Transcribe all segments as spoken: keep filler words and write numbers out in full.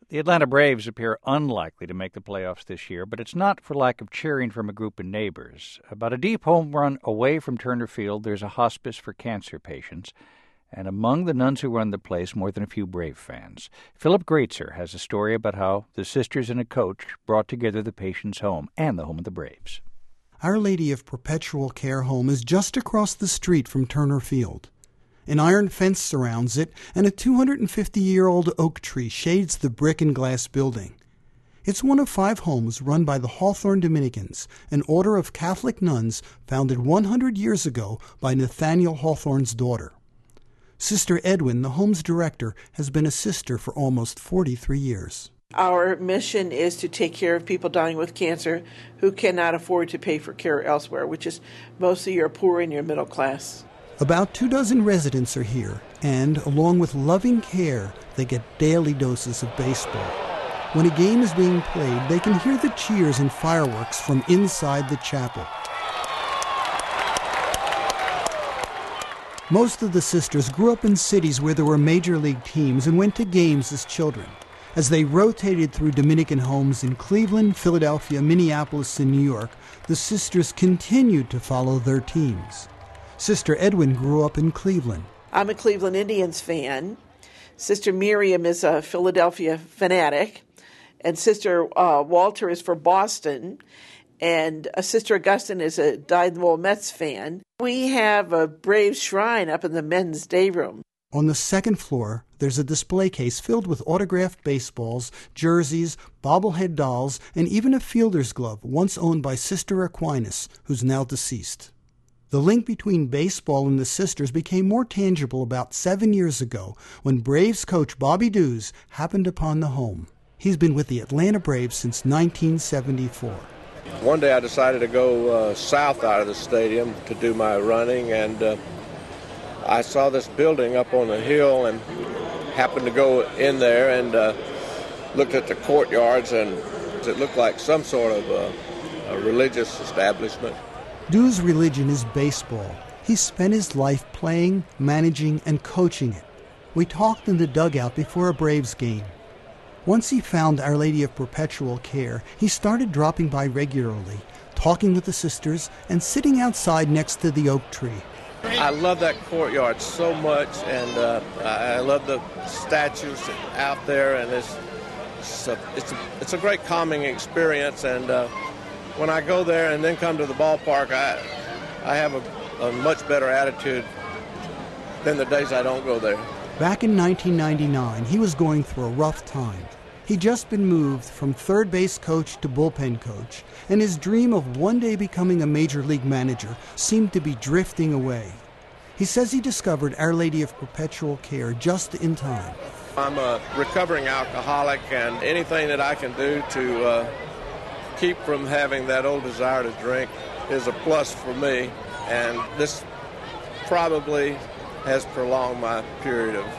The Atlanta Braves appear unlikely to make the playoffs this year, but it's not for lack of cheering from a group of neighbors. About a deep home run away from Turner Field, there's a hospice for cancer patients. And among the nuns who run the place, more than a few Brave fans. Philip Greitzer has a story about how the sisters and a coach brought together the patient's home and the home of the Braves. Our Lady of Perpetual Care home is just across the street from Turner Field. An iron fence surrounds it, and a two hundred fifty-year-old oak tree shades the brick and glass building. It's one of five homes run by the Hawthorne Dominicans, an order of Catholic nuns founded one hundred years ago by Nathaniel Hawthorne's daughter. Sister Edwin, the home's director, has been a sister for almost forty-three years. Our mission is to take care of people dying with cancer who cannot afford to pay for care elsewhere, which is mostly your poor and your middle class. About two dozen residents are here, and along with loving care, they get daily doses of baseball. When a game is being played, they can hear the cheers and fireworks from inside the chapel. Most of the sisters grew up in cities where there were major league teams and went to games as children. As they rotated through Dominican homes in Cleveland, Philadelphia, Minneapolis, and New York, the sisters continued to follow their teams. Sister Edwin grew up in Cleveland. I'm a Cleveland Indians fan. Sister Miriam is a Philadelphia fanatic. And Sister uh, Walter is for Boston. And uh, Sister Augustine is a dyed-in-the-wool Mets fan. We have a Braves shrine up in the men's day room. On the second floor, there's a display case filled with autographed baseballs, jerseys, bobblehead dolls, and even a fielder's glove once owned by Sister Aquinas, who's now deceased. The link between baseball and the sisters became more tangible about seven years ago when Braves coach Bobby Dews happened upon the home. He's been with the Atlanta Braves since nineteen seventy-four. One day I decided to go uh, south out of the stadium to do my running, and uh, I saw this building up on the hill and happened to go in there and uh, looked at the courtyards, and it looked like some sort of uh, a religious establishment. Dews' religion is baseball. He spent his life playing, managing, and coaching it. We talked in the dugout before a Braves game. Once he found Our Lady of Perpetual Care, he started dropping by regularly, talking with the sisters, and sitting outside next to the oak tree. I love that courtyard so much, and uh, I love the statues out there, and it's it's a, it's a, it's a great calming experience. And uh, when I go there and then come to the ballpark, I I have a, a much better attitude than the days I don't go there. Back in nineteen ninety-nine, he was going through a rough time. He'd just been moved from third base coach to bullpen coach, and his dream of one day becoming a major league manager seemed to be drifting away. He says he discovered Our Lady of Perpetual Care just in time. I'm a recovering alcoholic, and anything that I can do to uh, keep from having that old desire to drink is a plus for me, and this probably has prolonged my period of,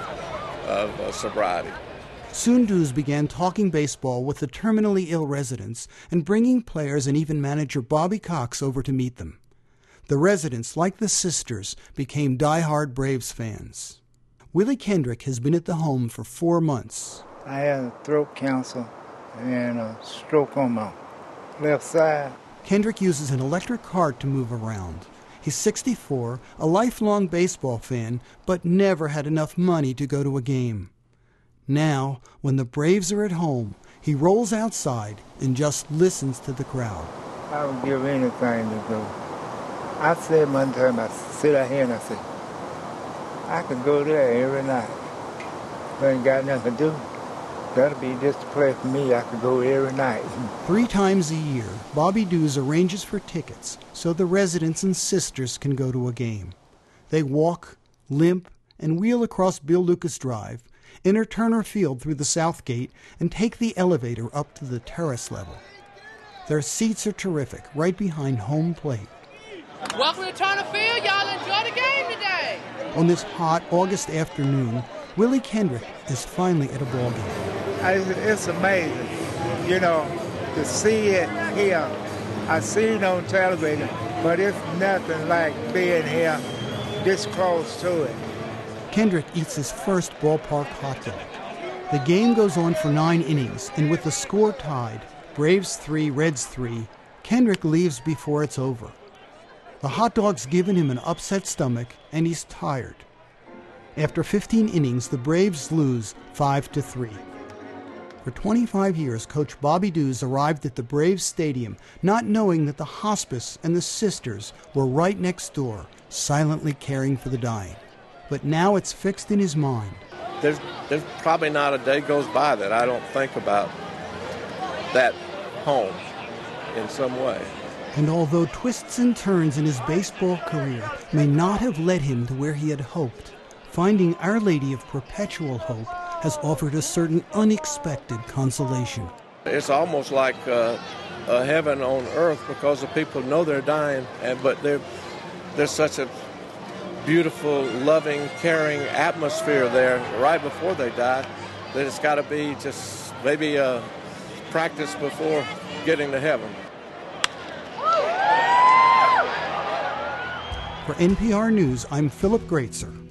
of uh, sobriety. Soon Dews began talking baseball with the terminally ill residents and bringing players and even manager Bobby Cox over to meet them. The residents, like the sisters, became diehard Braves fans. Willie Kendrick has been at the home for four months. I had a throat cancer and a stroke on my left side. Kendrick uses an electric cart to move around. He's sixty-four, a lifelong baseball fan, but never had enough money to go to a game. Now, when the Braves are at home, he rolls outside and just listens to the crowd. I would give anything to go. I said one time, I sit out here and I said, I could go there every night. But I ain't got nothing to do. That'll be just a place for me. I could go every night. Three times a year, Bobby Dews arranges for tickets so the residents and sisters can go to a game. They walk, limp, and wheel across Bill Lucas Drive, enter Turner Field through the south gate, and take the elevator up to the terrace level. Their seats are terrific, right behind home plate. Welcome to Turner Field. Y'all enjoy the game today. On this hot August afternoon, Willie Kendrick is finally at a ball game. It's amazing, you know, to see it here. I see it on television, but it's nothing like being here this close to it. Kendrick eats his first ballpark hot dog. The game goes on for nine innings, and with the score tied, Braves three, Reds three, Kendrick leaves before it's over. The hot dog's given him an upset stomach, and he's tired. After fifteen innings, the Braves lose five to three. For twenty-five years, Coach Bobby Dews arrived at the Braves Stadium not knowing that the hospice and the sisters were right next door, silently caring for the dying. But now it's fixed in his mind. There's, there's probably not a day goes by that I don't think about that home in some way. And although twists and turns in his baseball career may not have led him to where he had hoped, finding Our Lady of Perpetual Hope has offered a certain unexpected consolation. It's almost like uh, a heaven on earth because the people know they're dying, and but they're, there's such a beautiful, loving, caring atmosphere there right before they die that it's got to be just maybe a practice before getting to heaven. For N P R News, I'm Philip Greitzer.